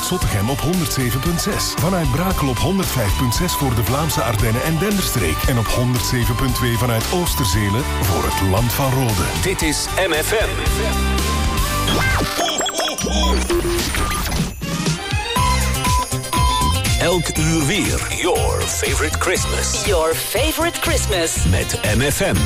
Zottegem op 107.6. Vanuit Brakel op 105.6 voor de Vlaamse Ardennen en Denderstreek. En op 107.2 vanuit Oosterzele voor het Land van Rode. Dit is MFM. Elk uur weer. Your favorite Christmas. Your favorite Christmas. Met MFM.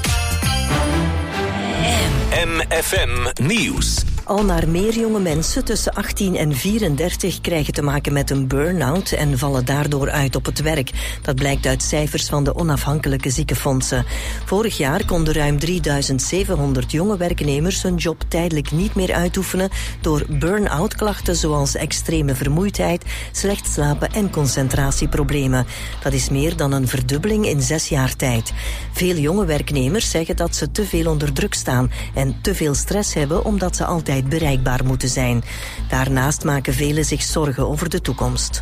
MFM Nieuws. Al maar meer jonge mensen tussen 18 en 34 krijgen te maken met een burn-out en vallen daardoor uit op het werk. Dat blijkt uit cijfers van de onafhankelijke ziekenfondsen. Vorig jaar konden ruim 3700 jonge werknemers hun job tijdelijk niet meer uitoefenen door burn-out klachten zoals extreme vermoeidheid, slecht slapen en concentratieproblemen. Dat is meer dan een verdubbeling in 6 jaar tijd. Veel jonge werknemers zeggen dat ze te veel onder druk staan en te veel stress hebben omdat ze altijd bereikbaar moeten zijn. Daarnaast maken velen zich zorgen over de toekomst.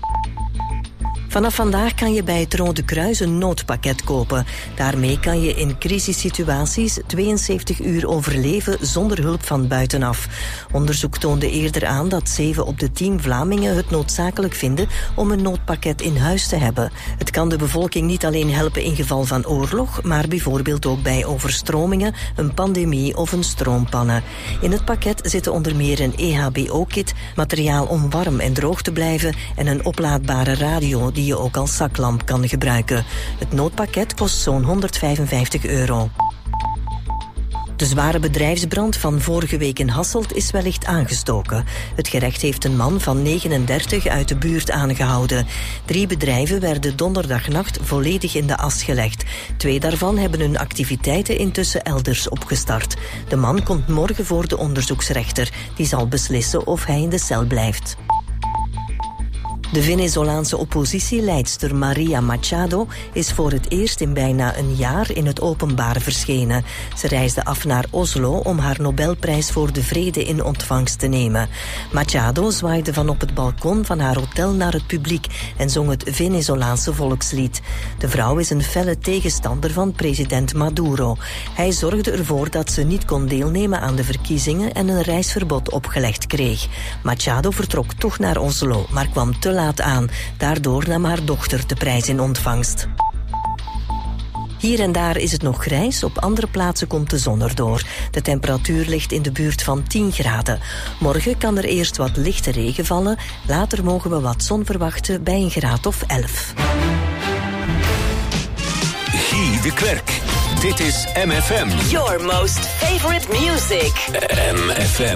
Vanaf vandaag kan je bij het Rode Kruis een noodpakket kopen. Daarmee kan je in crisissituaties 72 uur overleven zonder hulp van buitenaf. Onderzoek toonde eerder aan dat 7 op de 10 Vlamingen het noodzakelijk vinden om een noodpakket in huis te hebben. Het kan de bevolking niet alleen helpen in geval van oorlog, maar bijvoorbeeld ook bij overstromingen, een pandemie of een stroompanne. In het pakket zitten onder meer een EHBO-kit, materiaal om warm en droog te blijven en een oplaadbare radio die je ook als zaklamp kan gebruiken. Het noodpakket kost zo'n €155. De zware bedrijfsbrand van vorige week in Hasselt is wellicht aangestoken. Het gerecht heeft een man van 39 uit de buurt aangehouden. 3 bedrijven werden donderdagnacht volledig in de as gelegd. 2 daarvan hebben hun activiteiten intussen elders opgestart. De man komt morgen voor de onderzoeksrechter. Die zal beslissen of hij in de cel blijft. De Venezolaanse oppositieleidster Maria Machado is voor het eerst in bijna een jaar in het openbaar verschenen. Ze reisde af naar Oslo om haar Nobelprijs voor de Vrede in ontvangst te nemen. Machado zwaaide van op het balkon van haar hotel naar het publiek en zong het Venezolaanse volkslied. De vrouw is een felle tegenstander van president Maduro. Hij zorgde ervoor dat ze niet kon deelnemen aan de verkiezingen en een reisverbod opgelegd kreeg. Machado vertrok toch naar Oslo, maar kwam te laat aan. Daardoor nam haar dochter de prijs in ontvangst. Hier en daar is het nog grijs, op andere plaatsen komt de zon erdoor. De temperatuur ligt in de buurt van 10 graden. Morgen kan er eerst wat lichte regen vallen, later mogen we wat zon verwachten bij een graad of 11. Guy de Klerk. Dit is MFM. Your most favorite music. MFM.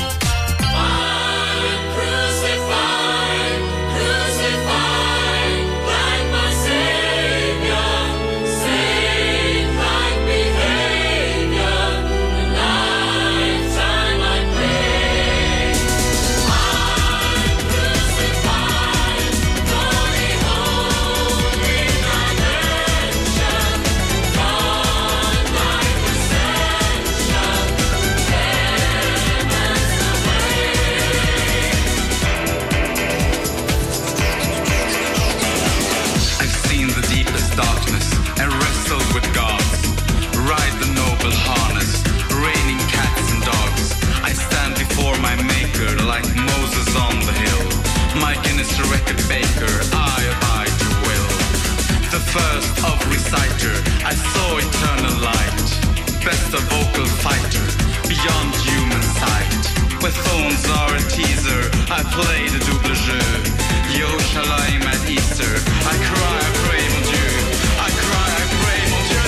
Like Moses on the hill, my Guinness record baker, I abide your will. The first of reciter, I saw eternal light. Best a vocal fighter, beyond human sight. Where phones are a teaser, I play the double jeu. Yo Shalom at Easter, I cry, I pray, mon Dieu. I cry, I pray, mon Dieu.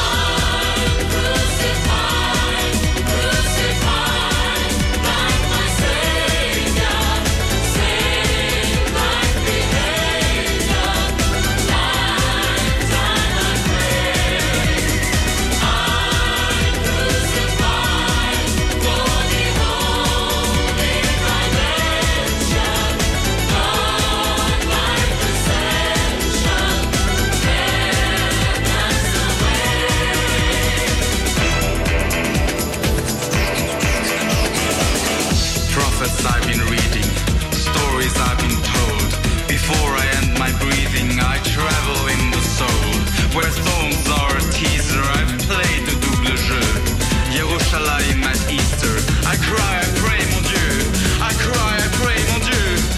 I've been reading, stories I've been told. Before I end my breathing, I travel in the soul. Where thorns are a teaser, I've played the double jeu. Yerushalayim at Easter, I cry, I pray, mon Dieu. I cry, I pray, mon Dieu.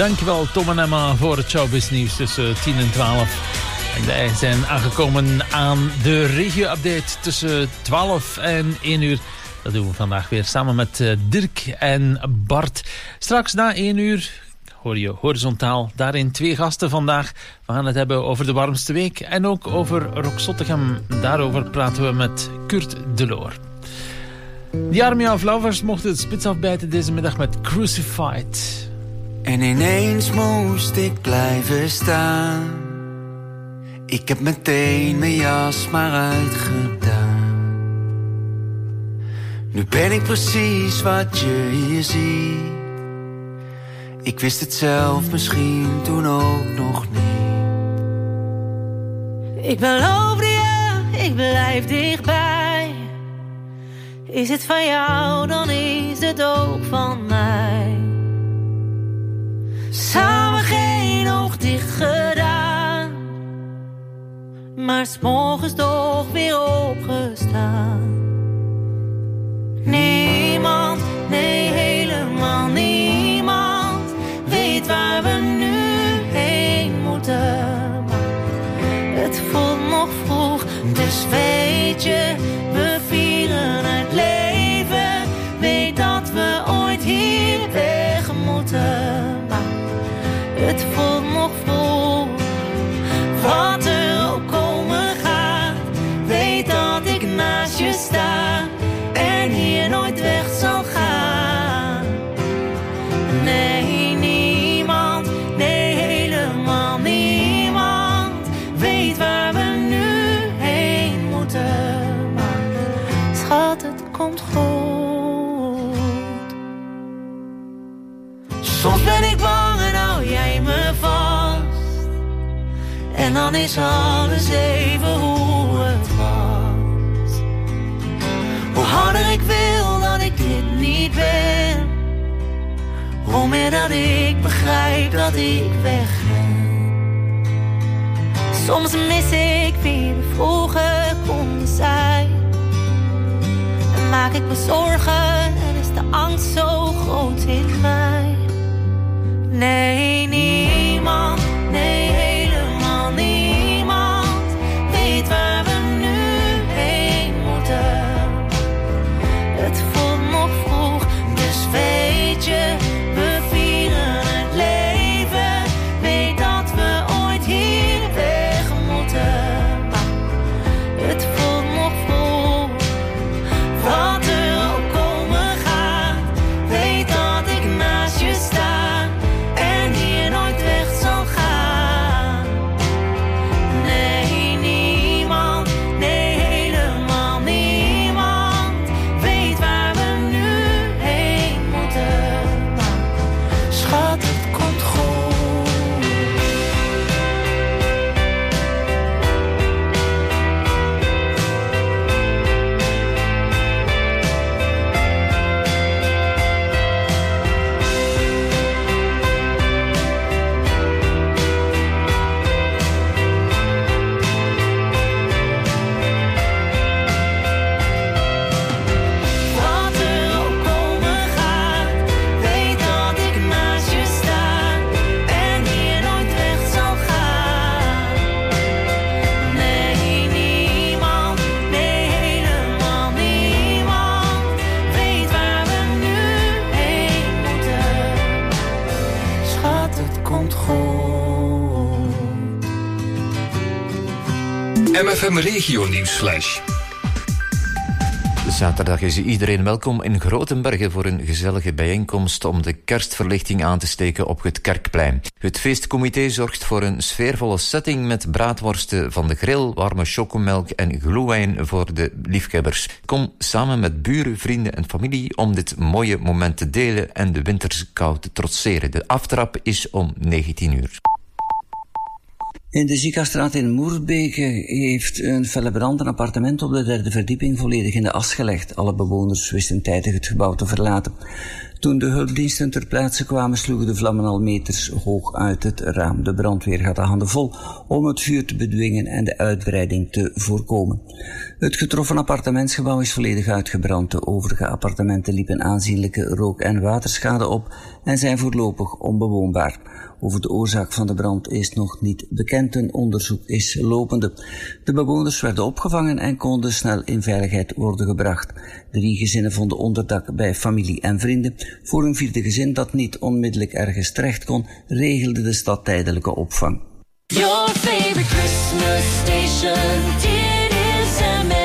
Dankjewel Tom en Emma voor het showbiznieuws tussen 10 en 12. En wij zijn aangekomen aan de regio-update tussen 12 en 1 uur. Dat doen we vandaag weer samen met Dirk en Bart. Straks na 1 uur hoor je horizontaal. Daarin 2 gasten vandaag. We gaan het hebben over de warmste week en ook over Rock Zottegem. Daarover praten we met Kurt Deloor. The Army of Lovers mochten het spits afbijten deze middag met Crucified. En ineens moest ik blijven staan. Ik heb meteen mijn jas maar uitgedaan. Nu ben ik precies wat je hier ziet. Ik wist het zelf misschien toen ook nog niet. Ik beloofde je, ik blijf dichtbij. Is het van jou, dan is het ook van mij. Samen geen oog dicht gedaan, maar 's morgens toch weer opgestaan. Niemand, nee helemaal niemand, weet waar we nu heen moeten. Maar het voelt nog vroeg, dus weet je, we vieren het leven. Weet dat we ooit hier weg moeten. Maar het voelt nog vroeg, wat er ook komen gaat. Weet dat ik naast je sta en hier nooit weg zal gaan. Nee, niemand, nee helemaal niemand, weet waar we nu heen moeten. Maar schat, het komt goed. Soms ben ik bang en hou jij me vast. En dan is alles even hoe het was. Hoe harder ik wil dat ik dit niet ben, hoe meer dat ik begrijp dat ik weg ben. Soms mis ik wie we vroeger konden zijn. En maak ik me zorgen en is de angst zo groot in mij. Nee, niemand, nee helemaal niemand, weet waar we nu heen moeten. Het voelt nog vroeg, dus weet je, we vieren het leven. Weet dat we ooit hier weg moeten. Maar het voelt nog vroeg, wat er ook komen gaat. Weet dat ik naast je sta en hier nooit weg zal gaan. Nee, niemand, nee helemaal niemand, weet waar we nu heen moeten. Maar schat, het komt goed. Wat er ook komen gaat, weet dat ik naast je sta en hier nooit weg zal gaan. Nee, niemand, nee helemaal niemand, weet waar we nu heen moeten. Schat, het komt goed. MFM Regio Nieuwsflash. Zaterdag is iedereen welkom in Grotenbergen voor een gezellige bijeenkomst om de kerstverlichting aan te steken op het Kerkplein. Het feestcomité zorgt voor een sfeervolle setting met braadworsten van de grill, warme chocomelk en glühwein voor de liefhebbers. Kom samen met buren, vrienden en familie om dit mooie moment te delen en de winterskou te trotseren. De aftrap is om 19 uur. In de Ziekenstraat in Moerbeke heeft een felle brand een appartement op de 3e verdieping volledig in de as gelegd. Alle bewoners wisten tijdig het gebouw te verlaten. Toen de hulpdiensten ter plaatse kwamen, sloegen de vlammen al meters hoog uit het raam. De brandweer had de handen vol om het vuur te bedwingen en de uitbreiding te voorkomen. Het getroffen appartementsgebouw is volledig uitgebrand. De overige appartementen liepen aanzienlijke rook- en waterschade op en zijn voorlopig onbewoonbaar. Over de oorzaak van de brand is nog niet bekend. Een onderzoek is lopende. De bewoners werden opgevangen en konden snel in veiligheid worden gebracht. 3 gezinnen vonden onderdak bij familie en vrienden. Voor een 4e gezin dat niet onmiddellijk ergens terecht kon, regelde de stad tijdelijke opvang. Your favorite Christmas station, it is MFM.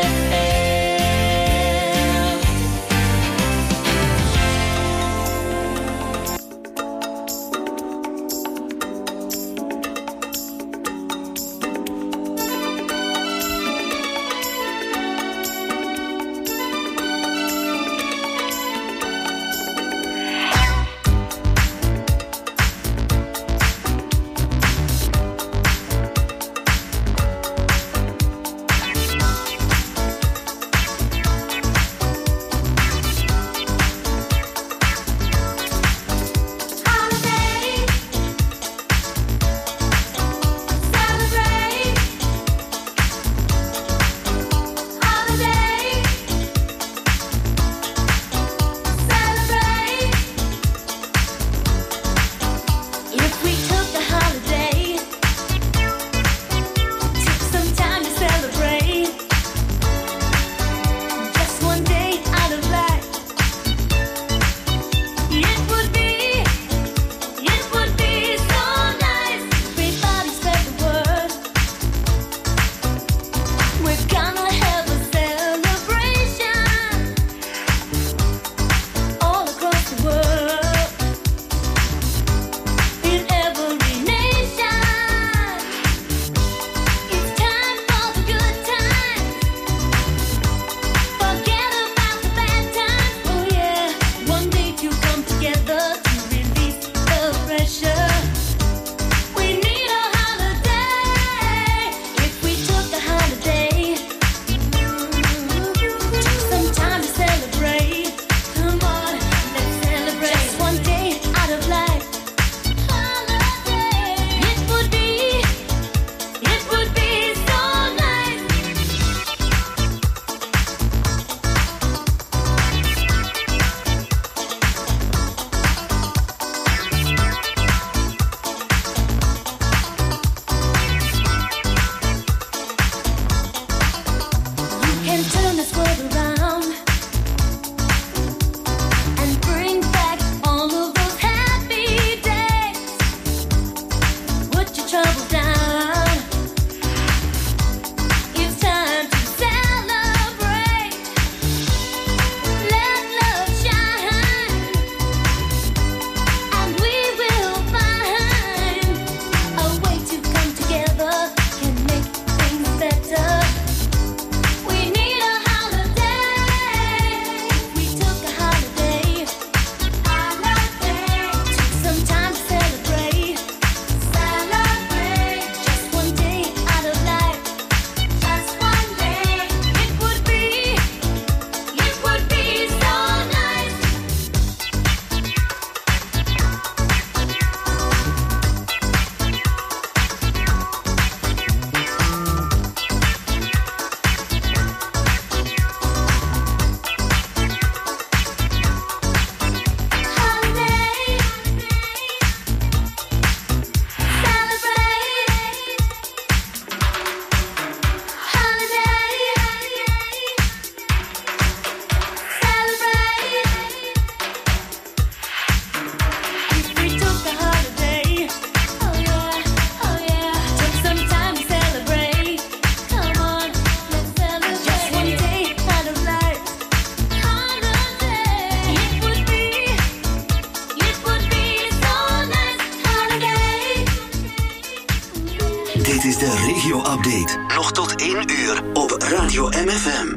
Dit is de regio-update. Nog tot 1 uur op Radio MFM.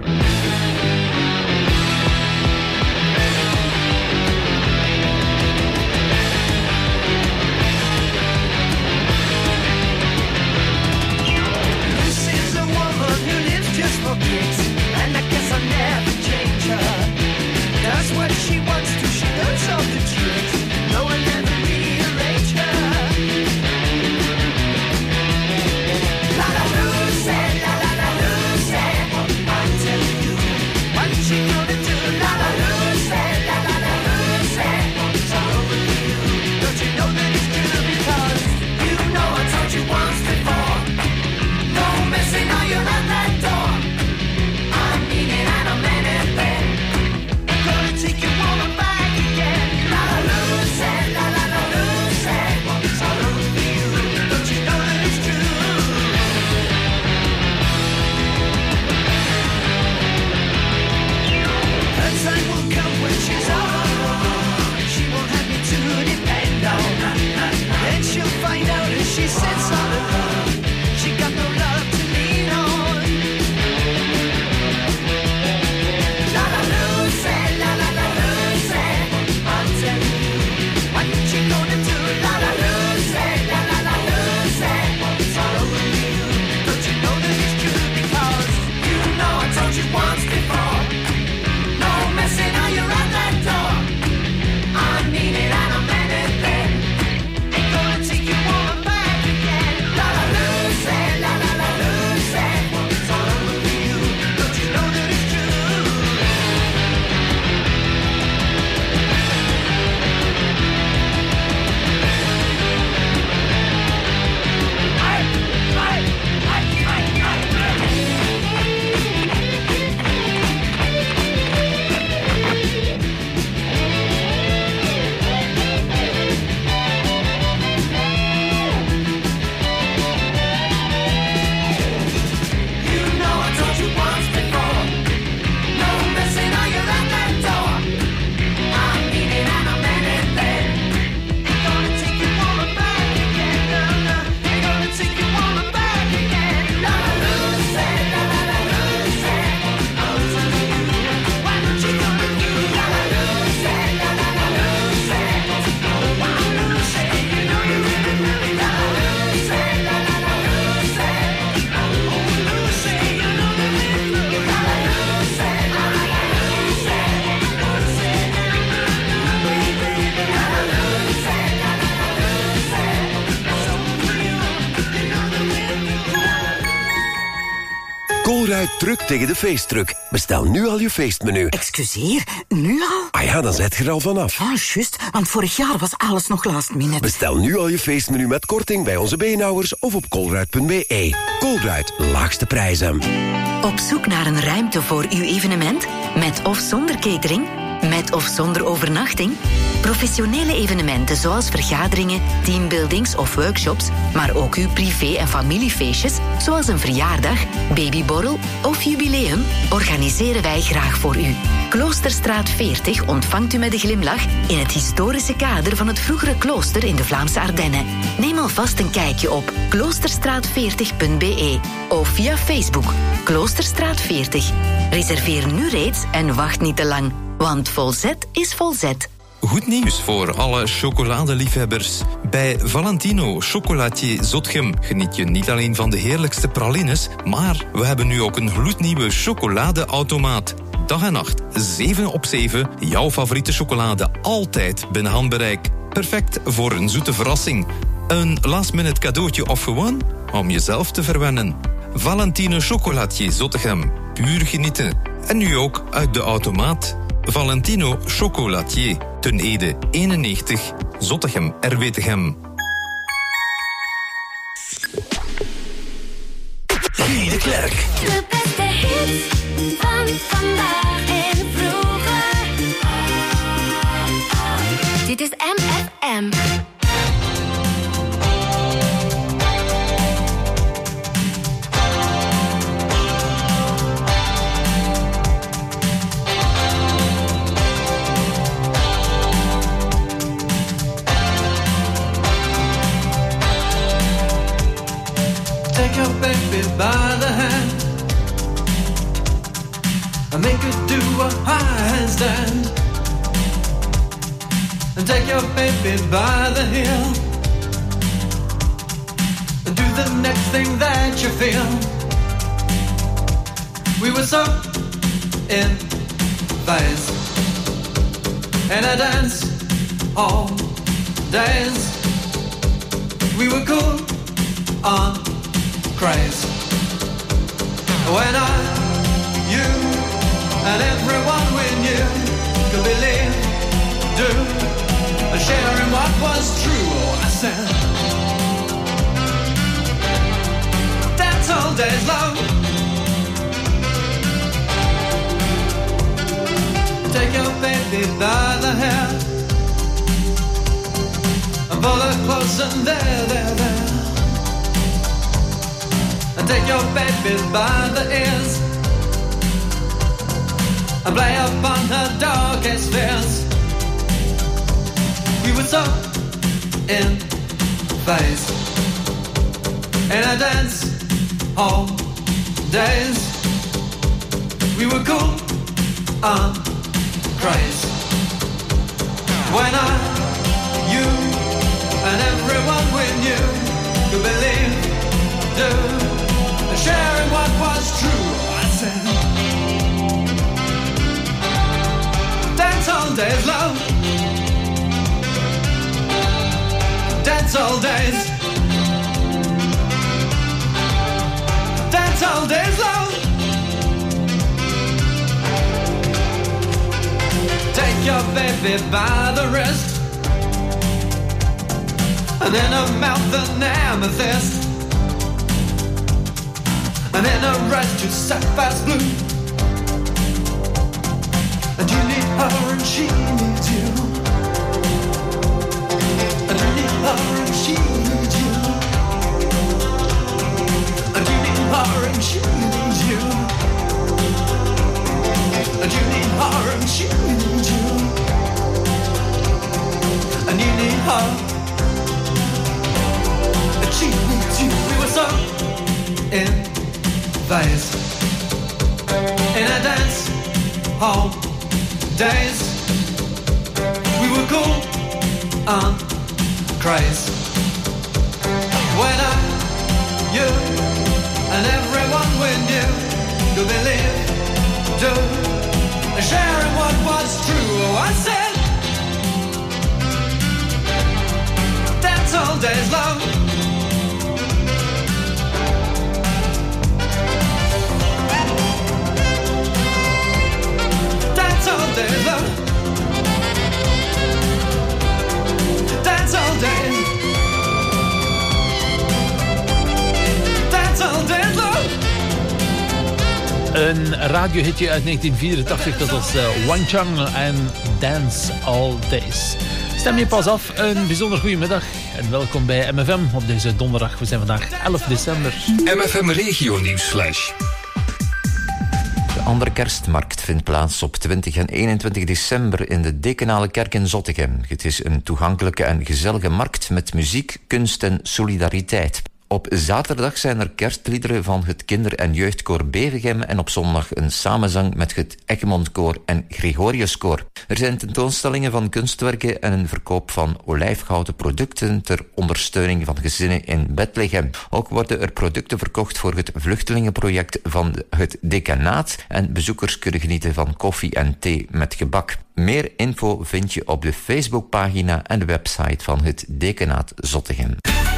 La la Lucy, Colruyt druk tegen de feestdruk. Bestel nu al je feestmenu. Excuseer, nu al? Ah ja, dan zet je er al vanaf. Ah, juist, want vorig jaar was alles nog last minute. Bestel nu al je feestmenu met korting bij onze beenhouwers of op colruyt.be. Colruyt, laagste prijzen. Op zoek naar een ruimte voor uw evenement? Met of zonder catering? Met of zonder overnachting? Professionele evenementen zoals vergaderingen, teambuildings of workshops, maar ook uw privé- en familiefeestjes, zoals een verjaardag, babyborrel of jubileum, organiseren wij graag voor u. Kloosterstraat 40 ontvangt u met een glimlach in het historische kader van het vroegere klooster in de Vlaamse Ardennen. Neem alvast een kijkje op kloosterstraat40.be of via Facebook Kloosterstraat 40. Reserveer nu reeds en wacht niet te lang, want Volzet is Volzet. Goed nieuws voor alle chocoladeliefhebbers. Bij Valentino Chocolatier Zotgem geniet je niet alleen van de heerlijkste pralines, maar we hebben nu ook een gloednieuwe chocoladeautomaat. Dag en nacht, 7 op 7, jouw favoriete chocolade altijd binnen handbereik. Perfect voor een zoete verrassing. Een last-minute cadeautje of gewoon om jezelf te verwennen. Valentino Chocolatier Zottegem, puur genieten. En nu ook uit de automaat. Valentino Chocolatier, Ten Ede 91, Zottegem, Erwetegem. Guy de Klerk. De beste hits van vandaag en vroeger. Dit is MFM. Take your baby by the hand and make her do a handstand. And take your baby by the heel and do the next thing that you feel. We were so in phase and I danced all days. We were cool on craze. When I, you, and everyone we knew could believe, do, and share in what was true. Oh, I said, dance all days long. Take your baby by the hair and pull her close and there. And take your baby by the ears and play upon her darkest fears. We were so in phase in a dance hall days. We were cool on craze. When I, you, and everyone we knew could believe, do, sharing what was true. I said, dance all days, love. Dance all days. Dance all days, love. Take your baby by the wrist and in her mouth an amethyst. And in a red to sapphire's blue. And you need her and she needs you. And you need her and she needs you. And you need her and she needs you. And you need her and she needs you. And you need her and she needs you. We were so in phase in a dance hall days. We were cool on craze. When I, you, and everyone we knew could believe, do, and sharing what was true. Oh, I said, dance all days, love. Een radiohitje uit 1984, dat was Wang Chang en Dance All Days. Stem je pas af, een bijzonder goede middag en welkom bij MFM op deze donderdag. We zijn vandaag 11 december. MFM Regio Nieuwsflash. De andere kerstmarkt vindt plaats op 20 en 21 december in de Dekenale Kerk in Zottegem. Het is een toegankelijke en gezellige markt met muziek, kunst en solidariteit. Op zaterdag zijn er kerstliederen van het kinder- en jeugdkoor Bevegem en op zondag een samenzang met het Egmondkoor en Gregoriuskoor. Er zijn tentoonstellingen van kunstwerken en een verkoop van olijfgouden producten ter ondersteuning van gezinnen in Bethlehem. Ook worden er producten verkocht voor het vluchtelingenproject van het decanaat en bezoekers kunnen genieten van koffie en thee met gebak. Meer info vind je op de Facebookpagina en de website van het decanaat Zottegem.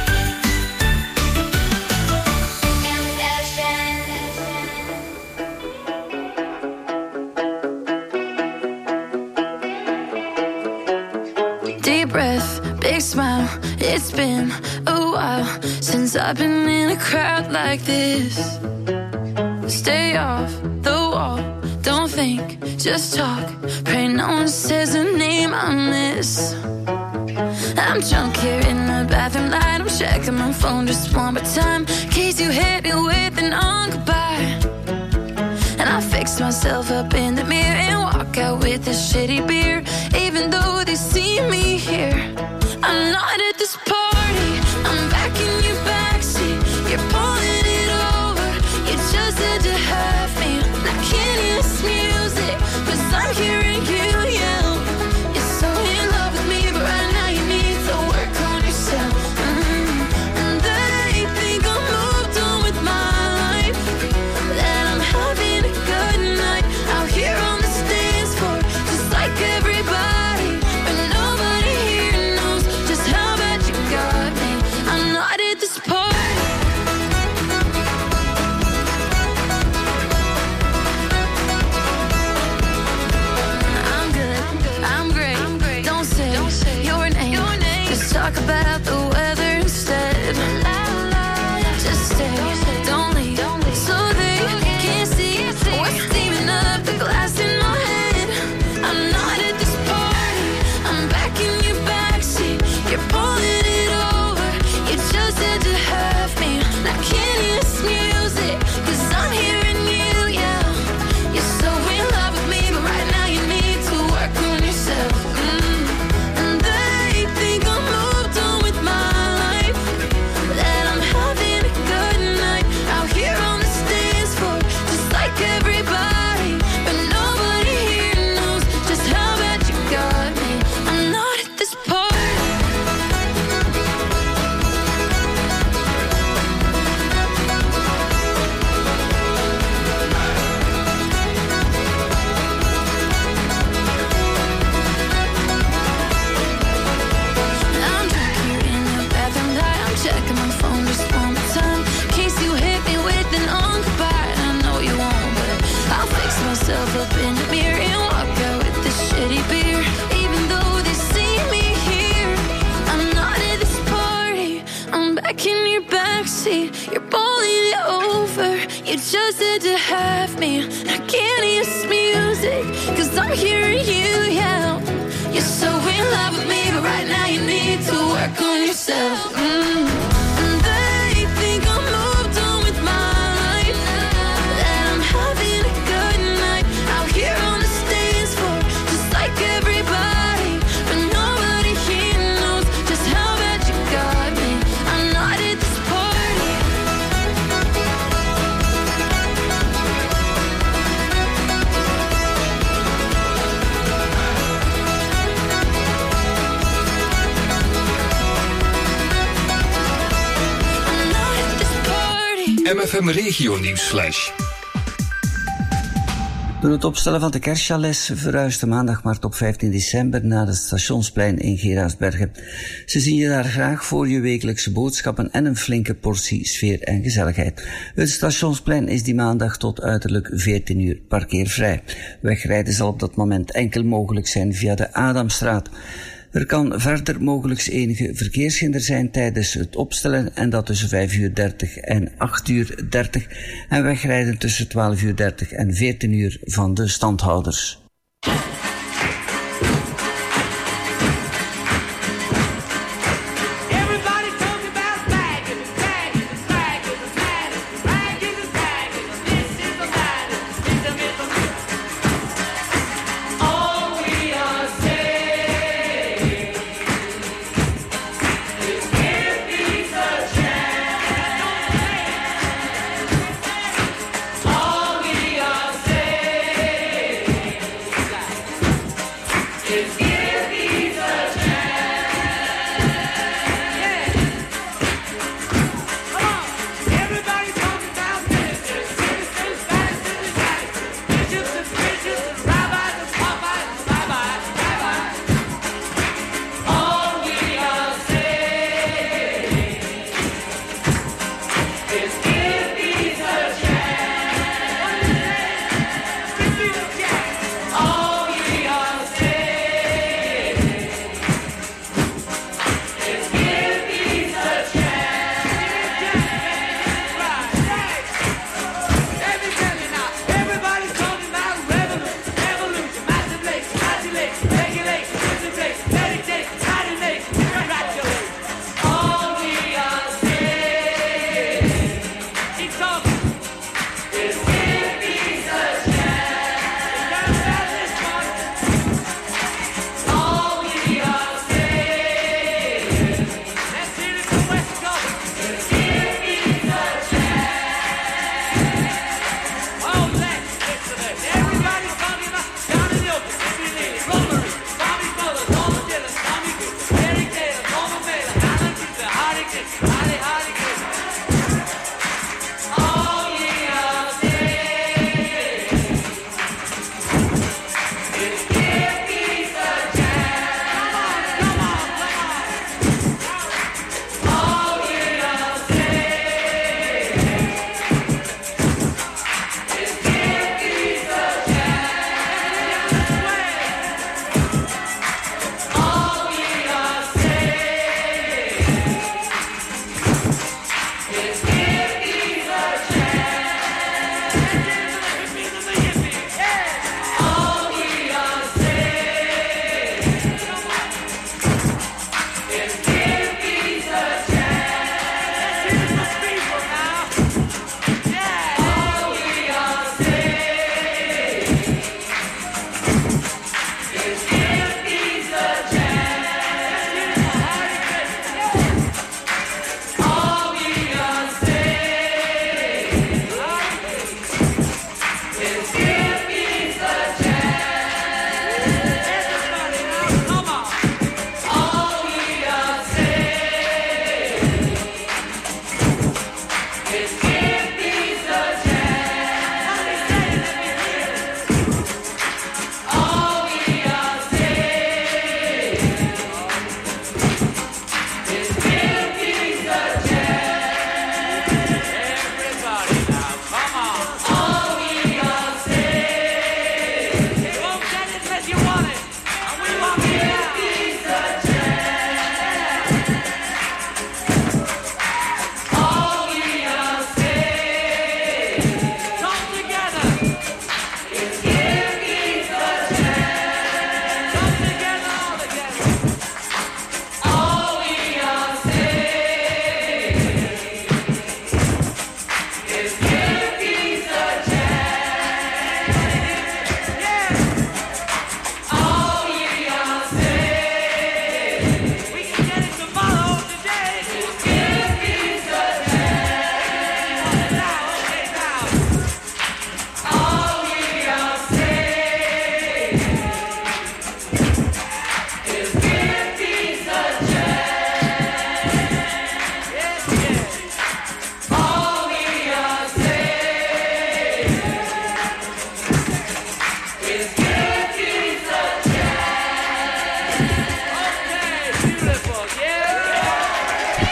Breath, big smile. It's been a while since I've been in a crowd like this. Stay off the wall, don't think, just talk. Pray no one says a name I miss. I'm drunk here in the bathroom light. I'm checking my phone just one more time, in case you hit me with an goodbye. And I fix myself up in the mirror and walk out with this shitty beer. Even though they see me here, I'm not at this party. I'm back in your backseat. You're pulling it over. You just had to have me. I can't hear this music, 'cause I'm hearing you yell. You're so in love with me, but right now you need to work on yourself. And they think I'm moved on with my life, that I'm having a good night out here on the dance floor, just like everybody. But nobody here knows just how bad you got me. I'm not at this party. I'm good, I'm great. Don't say your name. Just talk about the weather instead. Just stay, don't leave, so they can't see what's steaming up the glass in my head. I'm not at this party. I'm back in your backseat. You're pulling it over. You just had to have me. I can't hear this music, 'cause I'm hearing you yell. You're so in love with me, but right now you need to work on yourself. And they think I'm moved on with my life, that I'm having a good night out here on the dance floor, just like everybody. But nobody here knows just how bad you got me. I'm not at this party. I'm drunk here in the bathroom light. I'm checking my phone just one more time, in case you hit me with an goodbye. I know you won't, but I'll fix myself up in the mirror and walk out with this shitty beer. Even though they see me here, I'm not at this party. I'm back in your backseat. You're pulling it over. You just had to have me. I can't hear this music, 'cause I'm hearing you yell. You're so in love with me, but right now you need to work on yourself. And they think I'm moved on with my life, that I'm having a good night out here on the dance floor, just like everybody. But nobody here knows just how bad you got me. I'm not at this party. I'm not at this party. MFM Regio Nieuwsflash. Door het opstellen van de kerstchalets verhuist de maandagmarkt op 15 december naar het Stationsplein in Geraardsbergen. Ze zien je daar graag voor je wekelijkse boodschappen en een flinke portie sfeer en gezelligheid. Het Stationsplein is die maandag tot uiterlijk 14 uur parkeervrij. Wegrijden zal op dat moment enkel mogelijk zijn via de Adamstraat. Er kan verder mogelijk enige verkeershinder zijn tijdens het opstellen en dat tussen 5:30 en 8:30 en wegrijden tussen 12:30 en 14:00 van de standhouders.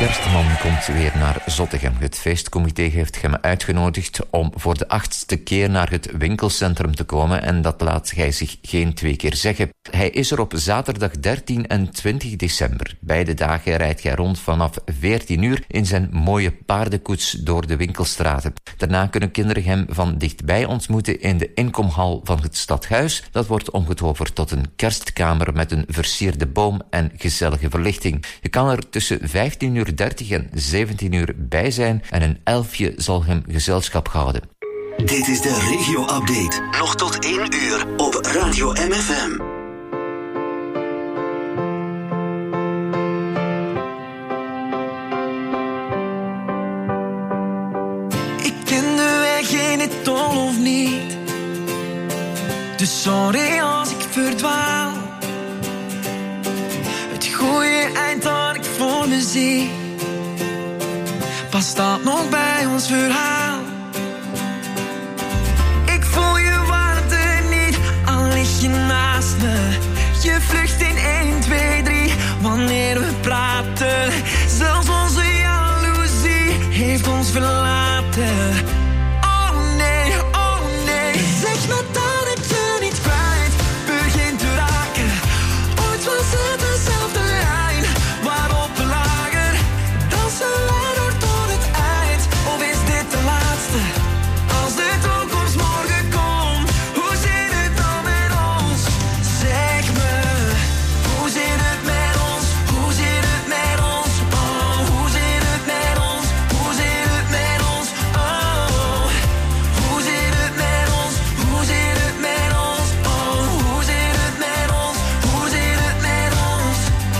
Kerstman komt weer naar Zottegem. Het feestcomité heeft hem uitgenodigd om voor de 8e keer naar het winkelcentrum te komen en dat laat hij zich geen 2 keer zeggen. Hij is er op zaterdag 13 en 20 december. Beide dagen rijdt hij rond vanaf 14 uur in zijn mooie paardenkoets door de winkelstraten. Daarna kunnen kinderen hem van dichtbij ontmoeten in de inkomhal van het stadhuis. Dat wordt omgetoverd tot een kerstkamer met een versierde boom en gezellige verlichting. Je kan er tussen 15:30 en 17 uur bij zijn en een elfje zal hem gezelschap houden. Dit is de regio-update. Nog tot 1 uur op Radio MFM. Ik ken de weg in het dol of niet. Dus sorry als ik verdwaal. Het goede eind dat ik voor me zie, past dat nog bij ons verhaal? Ik voel je warmte niet, al lig je naast me. Je vlucht in 1, 2, 3, wanneer we praten. Zelfs onze jaloezie heeft ons verlaten. Oh nee, zeg me dat ik je niet kwijt begin te raken. Ooit was het dezelfde lijn waarop we lagen. Dansen wij door tot het eind, of is dit de laatste? Als de toekomst morgen komt, hoe zit het dan met ons? Zeg me, hoe zit het met ons? Hoe zit het met ons? Oh, hoe zit het met ons? Hoe zit het met ons? Oh, hoe zit het met ons? Hoe zit het met ons? Oh, hoe zit het met ons? Hoe zit het met ons?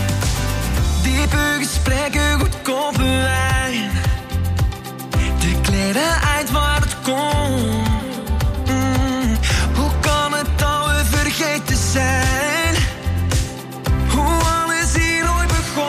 Diepe gesprekken, goedkope wijn. De kleren uit waar het komt. Hoe kan het dat we vergeten zijn? Hoe alles hier ooit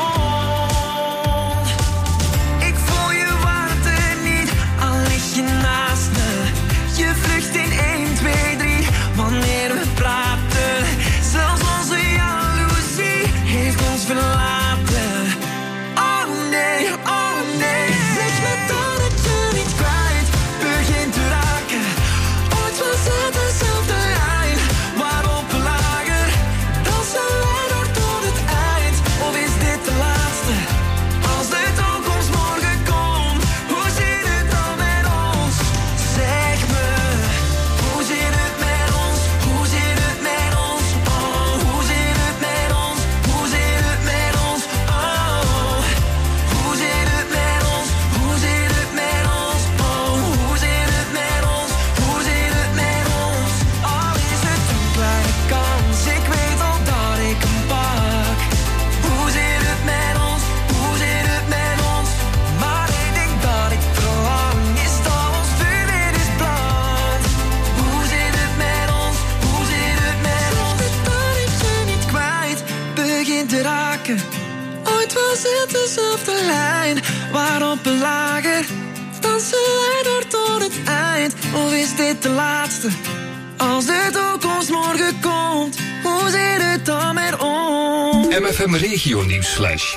begon. Ik voel je warmte niet, al lig je naast me. Je vlucht in 1, 2, 3, wanneer we praten. Zelfs onze jaloezie heeft ons verlaten. Oh nee, zeg me dat ik je niet kwijt begin te raken. Ooit was het dezelfde lijn waarop we lagen. Dansen wij door tot het eind, of is dit de laatste? Als de toekomst morgen komt, hoe zit het dan met ons? Zeg me, hoe zit het met ons? Hoe zit het met ons? Oh, hoe zit het met ons? Hoe zit het met ons? Oh, hoe zit het met ons? Hoe zit het met ons? Oh, hoe zit het met ons? Hoe zit het met ons? Al is het een kleine kans, ik weet al dat ik hem pak. Hoe zit het met ons? Hoe zit het met ons? Maar ik denk dat ik verlang is dat ons vuur weer is brand. Hoe zit het met ons? Hoe zit het met ons? Zeg me dat ik je niet kwijt begin te raken. Ooit was het dezelfde lijn waarop we lagen. Dansen wij door tot het eind, of is dit de laatste? Als de toekomst morgen komt, hoe zit het dan met ons? MFM Regio Nieuwsflash.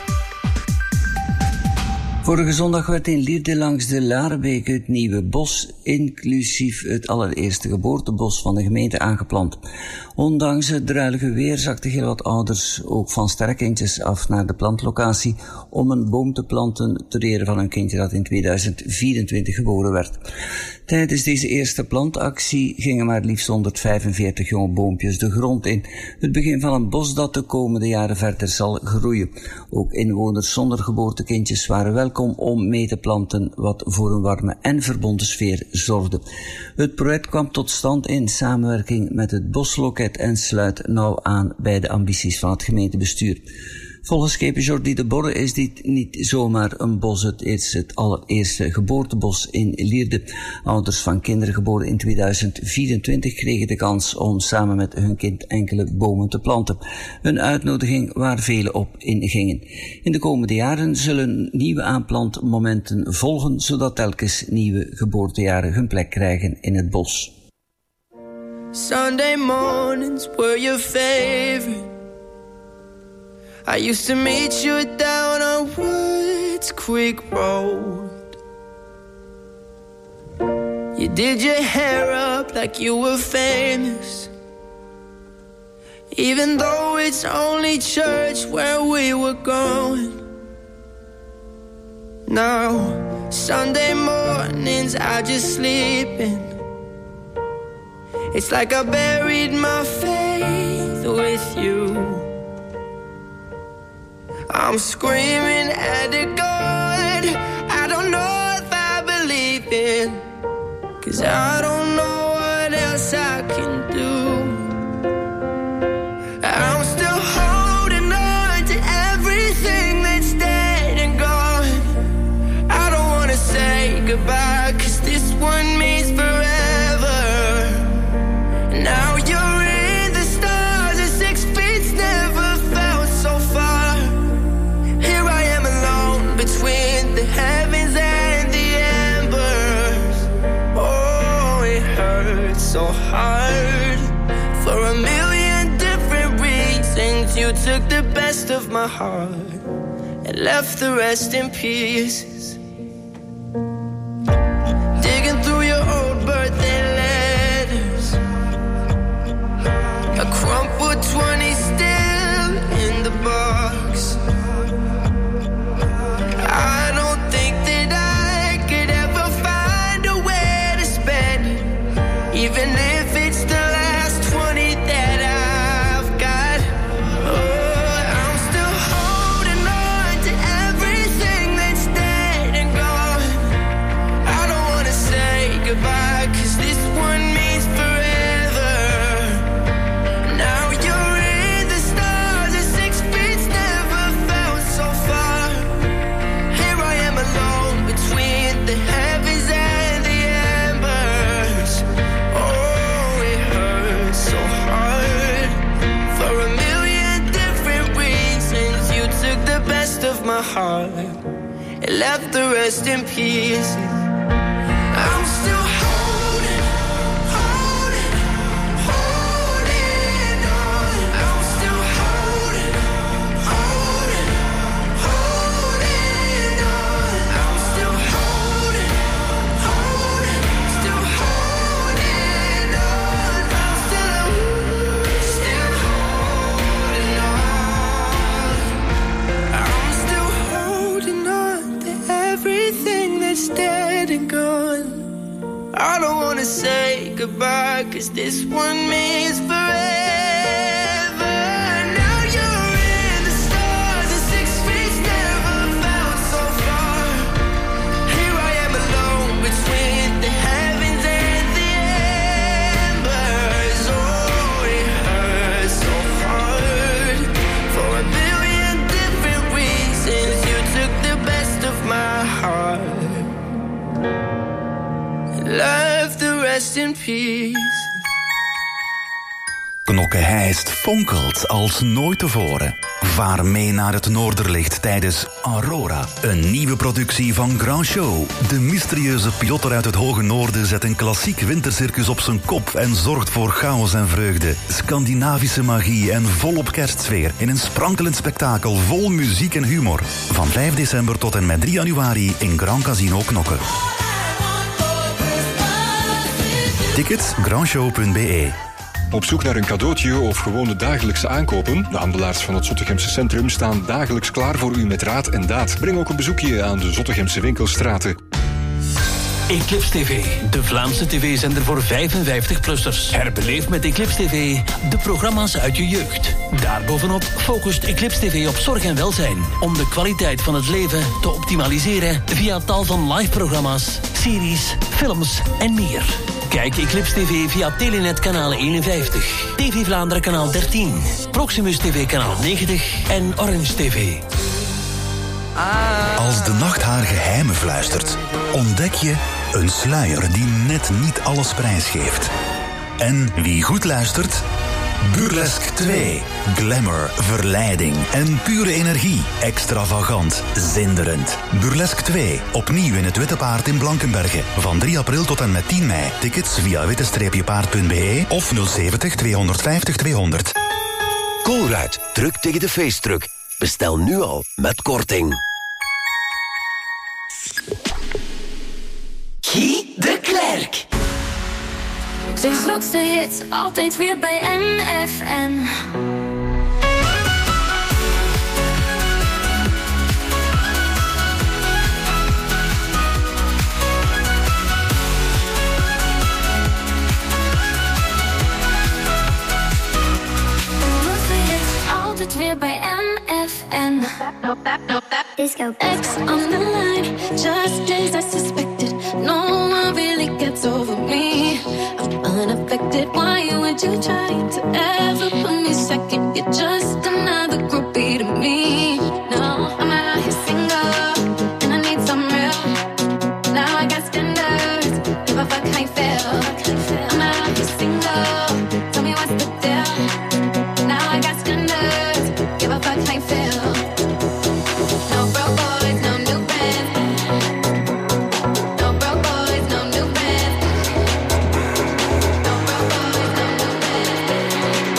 Vorige zondag werd in Lierde langs de Laarbeek het nieuwe bos, inclusief het allereerste geboortebos van de gemeente, aangeplant. Ondanks het druilige weer zakten heel wat ouders ook van sterkindjes af naar de plantlocatie om een boom te planten ter ere van een kindje dat in 2024 geboren werd. Tijdens deze eerste plantactie gingen maar liefst 145 jonge boompjes de grond in. Het begin van een bos dat de komende jaren verder zal groeien. Ook inwoners zonder geboortekindjes waren welkom om mee te planten, wat voor een warme en verbonden sfeer zorgde. Het project kwam tot stand in samenwerking met het Bosloket en sluit nauw aan bij de ambities van het gemeentebestuur. Volgens schepen Jordi de Borre is dit niet zomaar een bos, het is het allereerste geboortebos in Lierde. Ouders van kinderen geboren in 2024 kregen de kans om samen met hun kind enkele bomen te planten. Een uitnodiging waar velen op ingingen. In de komende jaren zullen nieuwe aanplantmomenten volgen, zodat telkens nieuwe geboortejaren hun plek krijgen in het bos. Sunday mornings were your favorite. I used to meet you down on Woods Creek Road. You did your hair up like you were famous, even though it's only church where we were going. Now, Sunday mornings I just sleep in. It's like I buried my faith with you. I'm screaming at a God I don't know if I believe in, 'cause I don't know what else I can do. I'm still holding on to everything that's dead and gone. I don't wanna say goodbye, 'cause this one means forever. Now you're in the stars and 6 feet's never felt so far. Here I am alone between the heavens and the embers. Oh, it hurts so hard. For a million different reasons, you took the best of my heart and left the rest in pieces. Digging through your old birthday letters, a crumpled 20 still in the box. I don't think that I could ever find a way to spend it, even if it's the last 20 that I've got. Oh, I'm still holding on to everything that's dead and gone. I don't wanna say goodbye, 'cause this one means forever. Now you're in the stars and 6 feet's never felt so far. Here I am alone between the heavens and the embers. Oh, it hurts so hard. For a million different reasons, you took the best of my heart and left the rest in pieces. I'm still holding on. I'm still holding on. I'm still holding on. Still holding on. I'm still holding on. I'm still holding on to everything that's dead and gone. I don't wanna say goodbye, 'cause this one means forever. Now you're in the stars and 6 feet's never felt so far. Here I am alone between the heavens and the embers. Oh, it hurts so hard. For a billion different reasons, you took the best of my heart, left the rest in peace. Knokke-Heist fonkelt als nooit tevoren. Vaar mee naar het Noorderlicht tijdens Aurora, een nieuwe productie van Grand Show. De mysterieuze piloter uit het Hoge Noorden zet een klassiek wintercircus op zijn kop en zorgt voor chaos en vreugde, Scandinavische magie en volop kerstsfeer in een sprankelend spektakel vol muziek en humor. Van 5 december tot en met 3 januari in Grand Casino Knokke. Tickets grandshow.be. Op zoek naar een cadeautje of gewoon de dagelijkse aankopen? De handelaars van het Zottegemse centrum staan dagelijks klaar voor u met raad en daad. Breng ook een bezoekje aan de Zottegemse winkelstraten. Eclipse TV, de Vlaamse tv-zender voor 55-plussers. Herbeleef met Eclipse TV de programma's uit je jeugd. Daarbovenop focust Eclipse TV op zorg en welzijn, om de kwaliteit van het leven te optimaliseren via tal van live-programma's, series, films en meer. Kijk Eclipse TV via Telenet kanaal 51, TV Vlaanderen kanaal 13, Proximus TV kanaal 90 en Orange TV. Als de nacht haar geheimen fluistert, ontdek je een sluier die net niet alles prijsgeeft. En wie goed luistert, Burlesque 2. Glamour, verleiding en pure energie. Extravagant, zinderend. Burlesque 2. Opnieuw in het Witte Paard in Blankenberge. Van 3 april tot en met 10 mei. Tickets via witte-paard.be of 070 250 200. Colruyt, druk tegen de feestdruk. Bestel nu al met korting. De grootste hits, altijd weer bij NFM. Altijd weer bij MFN. Disco X on the line, just as I suspected. No one really gets over me. I'm unaffected. Why would you try to ever put me second? You're just another groupie to me. No, I'm out here single, and I need some real. Now I got standards, give a fuck how you feel. I'm out here single, tell me what's the deal. Now I got standards, give a fuck how you feel. No broke boys, no new friends. No broke boys, no new friends. No broke boys, no new friends.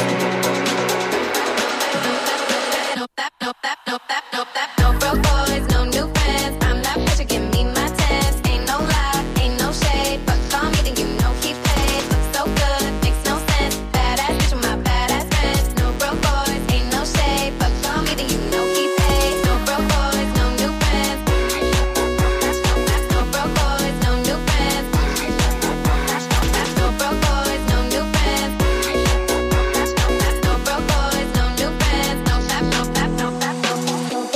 No broke boys, no new friends. I'm not pressure, give me my test. Ain't no lie, ain't no shade, but call me then you know he paid. Looks so good, makes no sense. Badass bitch with my badass friends. No broke boys, ain't no shade, but call me then you know he paid. No broke boys, no new friends. No broke boys, no new friends. No broke boys, no new friends. No broke boys, no new friends. No clap, no clap, no clap, no clap.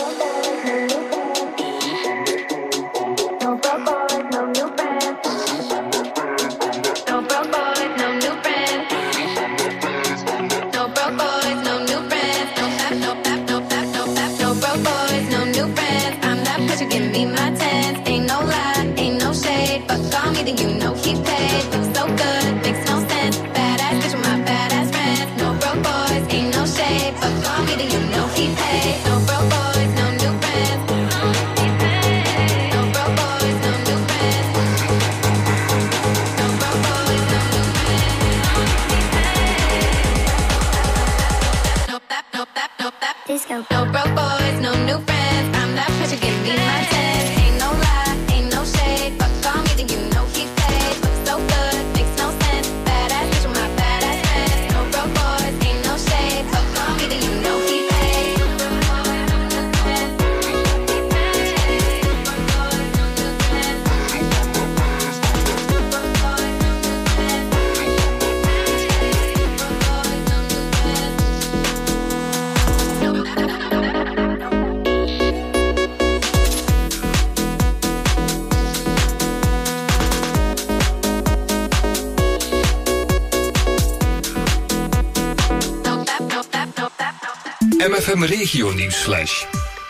No broke boys, no new friends. No broke boys, no new friends. No broke boys, no new friends. No clap, no clap, no clap, no clap. No broke boys, no new friends. I'm that bitch, you give me my tens. Ain't no lie, ain't no shade, but call me then you know he paid. Looks so good, makes no sense. Badass bitch with my badass friends. No broke boys, ain't no shade, but call me then you know he paid. No broke boys, no new friends. No broke boys, no new friends. No broke boys, no new friends. No clap, no clap, no clap. Disco. No broke boys, no new friends. I'm that pressure, give me my tens. Ain't no lie, ain't no shade, but call me then you know he paid. Looks so good, makes no sense. Badass bitch with my badass friends. No broke boys, ain't no shade, but call me then you know he paid. MFM Regio Nieuwsflash.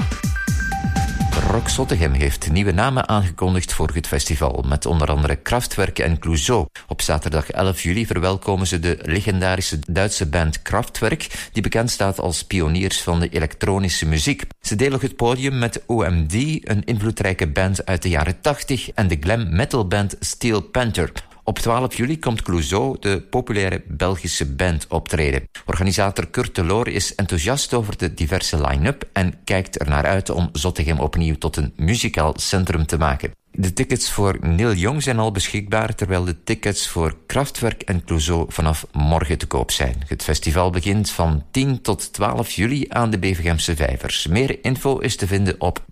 Rock Zottegem heeft nieuwe namen aangekondigd voor het festival, met onder andere Kraftwerk en Clouseau. Op zaterdag 11 juli verwelkomen ze de legendarische Duitse band Kraftwerk, die bekend staat als pioniers van de elektronische muziek. Ze delen het podium met OMD, een invloedrijke band uit de jaren 80, en de glam metal band Steel Panther. Op 12 juli komt Clouseau, de populaire Belgische band, optreden. Organisator Kurt Deloor is enthousiast over de diverse line-up en kijkt er naar uit om Zottegem opnieuw tot een muzikaal centrum te maken. De tickets voor Neil Young zijn al beschikbaar, terwijl de tickets voor Kraftwerk en Clouseau vanaf morgen te koop zijn. Het festival begint van 10 tot 12 juli aan de Bevegemse Vijvers. Meer info is te vinden op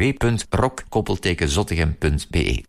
www.rock-zottegem.be.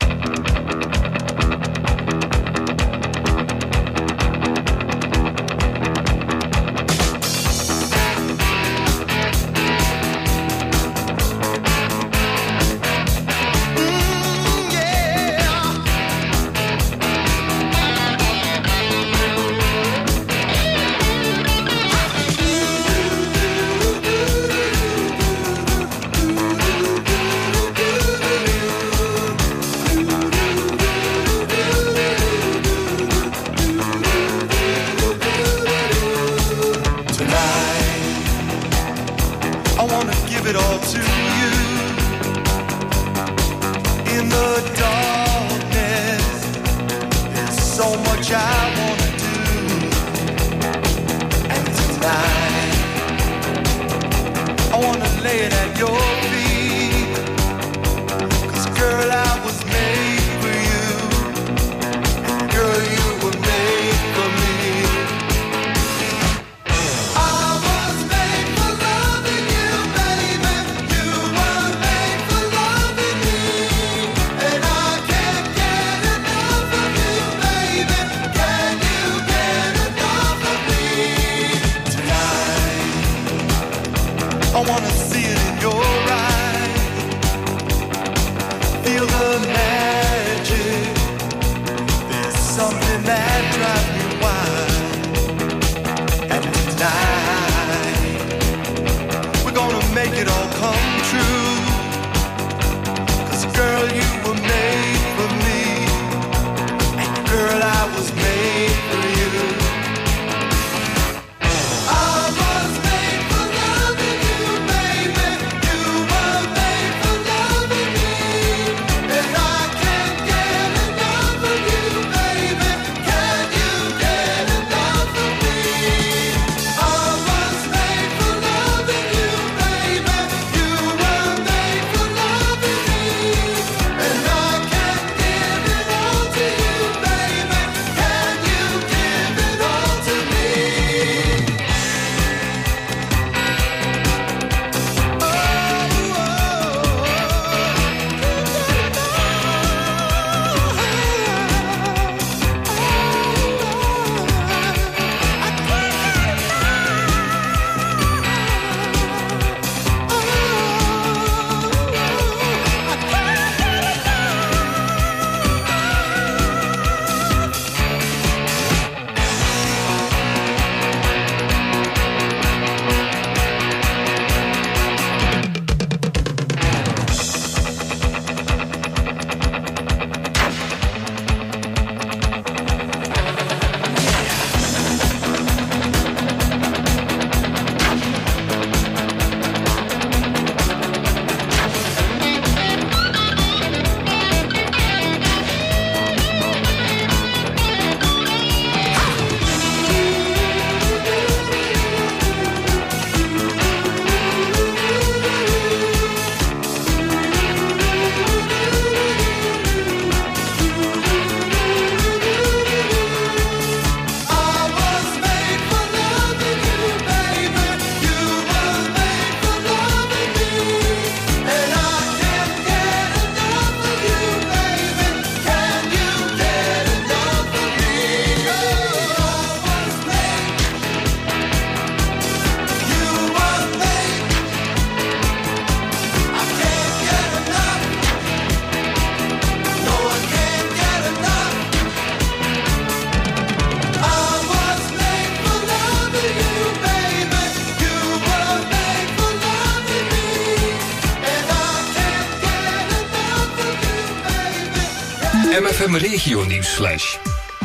Girl, I was made for you. Girl, you were made feel the magic. There's something that drives me wild. And tonight we're gonna make it all come true. 'Cause girl, you were made for me, and girl, I was made for you. MFM Regio Nieuwsflash.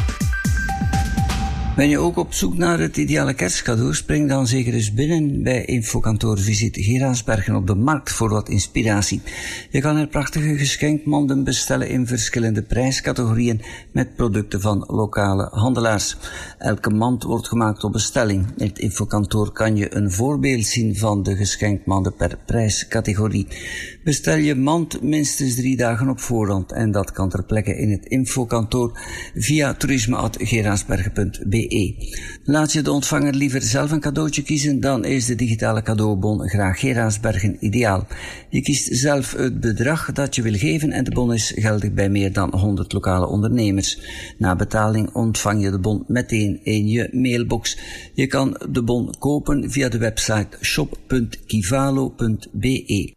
Ben je ook op zoek naar het ideale kerstcadeau? Spring dan zeker eens binnen bij Infokantoor Visit Geraardsbergen op de markt voor wat inspiratie. Je kan er prachtige geschenkmanden bestellen in verschillende prijscategorieën met producten van lokale handelaars. Elke mand wordt gemaakt op bestelling. In het Infokantoor kan je een voorbeeld zien van de geschenkmanden per prijscategorie. Bestel je mand minstens 3 dagen op voorhand en dat kan ter plekke in het Infokantoor via toerisme@geraardsbergen.be. Laat je de ontvanger liever zelf een cadeautje kiezen, dan is de digitale cadeaubon Graag Geraardsbergen ideaal. Je kiest zelf het bedrag dat je wil geven en de bon is geldig bij meer dan 100 lokale ondernemers. Na betaling ontvang je de bon meteen in je mailbox. Je kan de bon kopen via de website shop.kivalo.be.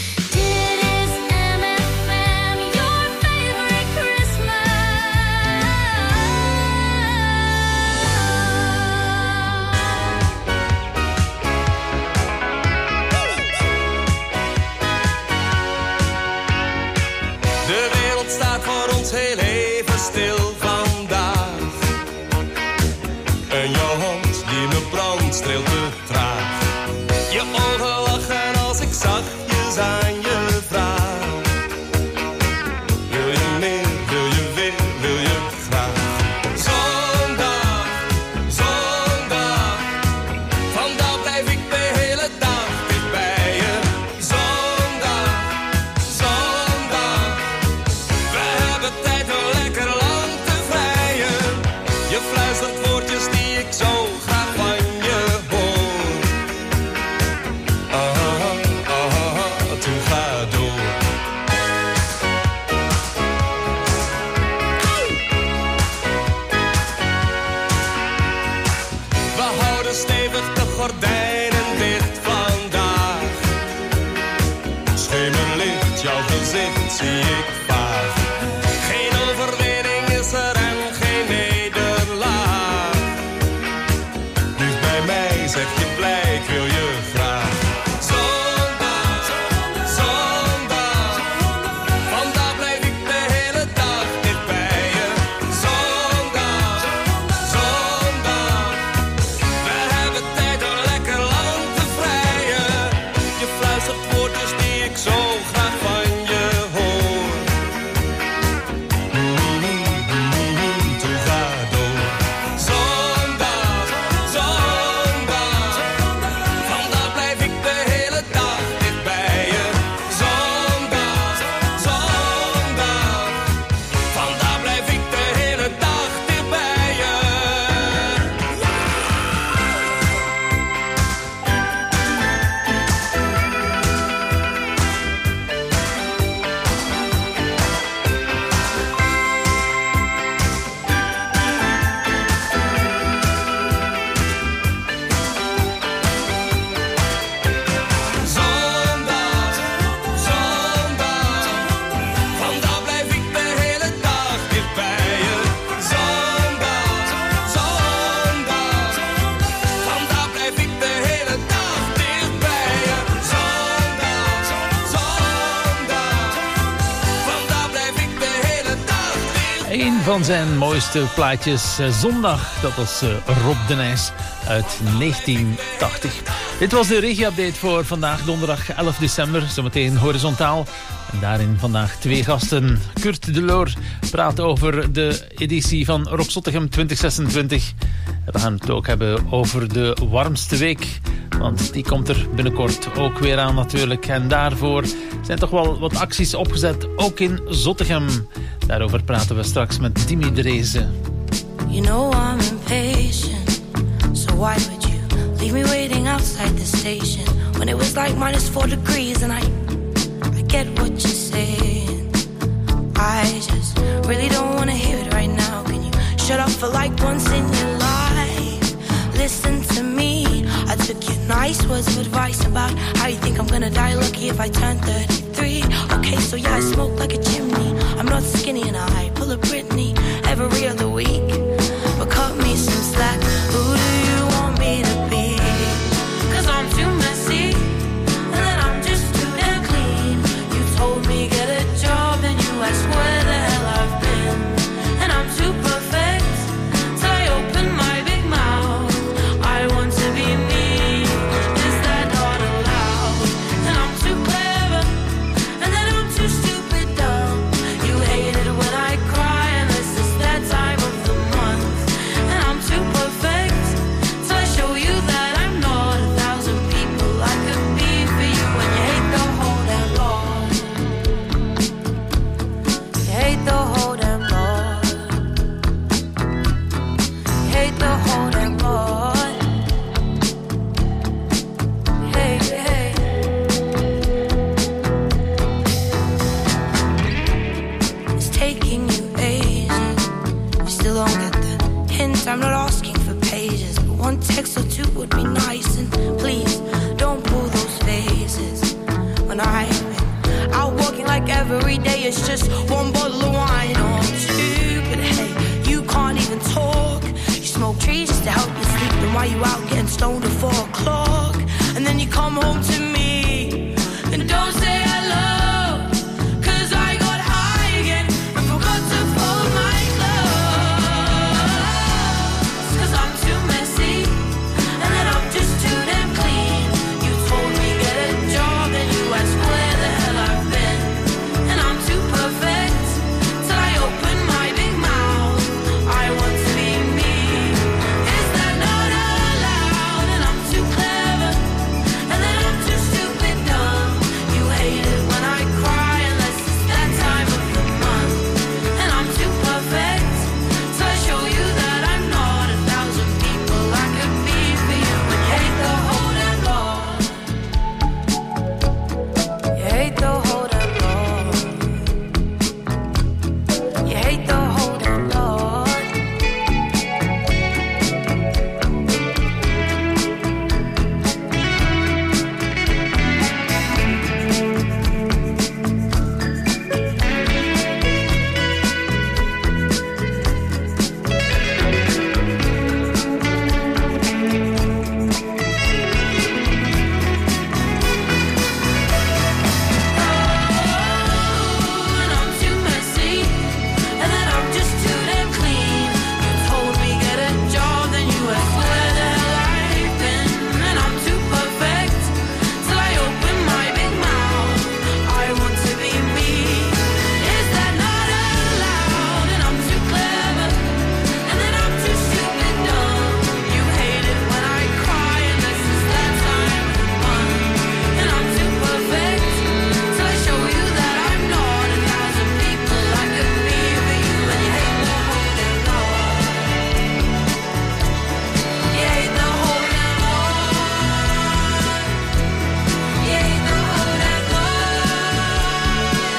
Heel even stil vandaag. En jouw hand die me brandt streelt te traag. Je ogen lachen als ik zachtjes aan je vraag. Wil je meer, wil je weer, wil je graag? Zondag, zondag, vandaag blijf ik de hele dag dicht bij je. Zondag, zondag, we hebben tijd om lekker lang te vrijen. Je fluistert woordjes die ik zo graag van je hoor. Toen ga door. We houden stevig de gordijnen dicht vandaag. Schemerlicht, jouw gezicht zie ik vaag. Geen overwinning is er en geen nederlaag. Dus bij mij zeg je blij, ik wil je graag. Zondag, zondag, vandaag blijf ik de hele dag dicht bij je. Zondag, zondag, we hebben tijd om lekker lang te vrijen. Je fluistert woordjes die ik zo graag van je hoor. Toen ga door. Zondag, zondag, vandaag blijf ik de hele dag dicht bij je. Zondag, zondag, vandaag blijf ik de hele dag dicht bij je. Zondag, zondag, vandaag blijf ik de hele dag dicht bij je. Zondag, zondag, vandaag blijf ik de hele dag dicht bij je. Zondag, zondag, vandaag blijf ik de hele dag dicht. Een van zijn mooiste plaatjes, Zondag, dat was Rob de Nijs uit 1980. Dit was de regio-update voor vandaag, donderdag 11 december. Zometeen horizontaal. En daarin vandaag 2 gasten. Kurt de Loor praat over de editie van Rock Zottegem 2026. En we gaan het ook hebben over de warmste week. Want die komt er binnenkort ook weer aan natuurlijk. En daarvoor zijn toch wel wat acties opgezet, ook in Zottegem. Daarover praten we straks met Dimi Dreese. You know I'm impatient, so why would you leave me waiting outside the station when it was like -4 degrees? And I get what you're saying. I just really don't want to hear it right now. Can you shut up for like once in your life? Listen to me. I took your nice words of advice about how you think I'm gonna die lucky if I turn 33. Okay, so yeah, I smoke like a chimney. I'm not skinny and I pull a Britney every other week. But cut me some slack. Who do you want me to be? 'Cause I'm too messy, and then I'm just too damn clean. You told me get a job, and you asked where the hell I've been. And I'm too perfect, so I open my big mouth. I want to be me, is that not allowed? And I'm too clever, and then I'm too stupid dumb. You hate it when I cry, and this is that time of the month. And I'm too perfect, so I show you that I'm not 1,000 people I could be for you. And you hate the whole damn lot. You hate the whole damn lot. You hate the whole damn lot. Hey, hey. It's taking you ages. You still don't get the hint. I'm not asking for pages, but one text or two would be nice. And please don't pull those faces when I've been out walking like every day. It's just one bottle of wine or two. But hey, you can't even talk. You smoke trees just to help you sleep. Then why you out getting stoned at 4 o'clock? And then you come home to me